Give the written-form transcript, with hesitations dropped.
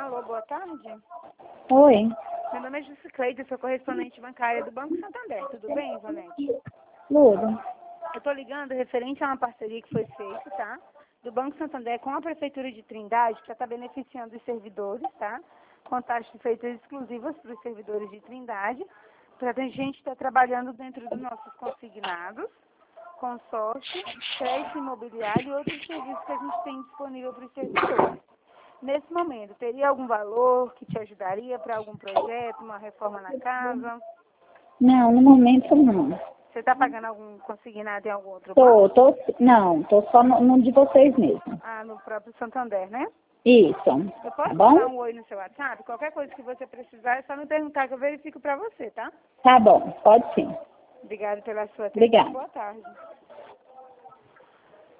Alô, boa tarde. Oi, Meu nome é Jusicleide, sou correspondente bancária do Banco Santander. Tudo bem, Ivonete? Louro. Eu estou ligando referente a uma parceria que foi feita, tá? Do Banco Santander com a Prefeitura de Trindade, que está beneficiando os servidores, tá? Com taxas feitas exclusivas para os servidores de Trindade. Para a gente estar trabalhando dentro dos nossos consignados, consórcio, crédito imobiliário e outros serviços que a gente tem disponível para os servidores. Nesse momento, teria algum valor que te ajudaria para algum projeto, uma reforma na casa? Não, no momento não. Você está pagando algum consignado em algum outro banco? Tô só no de vocês mesmo. Ah, no próprio Santander, né? Isso, Eu tá posso bom? dar um oi no seu WhatsApp? Qualquer coisa que você precisar, é só me perguntar que eu verifico para você, tá? Tá bom, pode sim. Obrigada pela sua atenção. Obrigada. Boa tarde.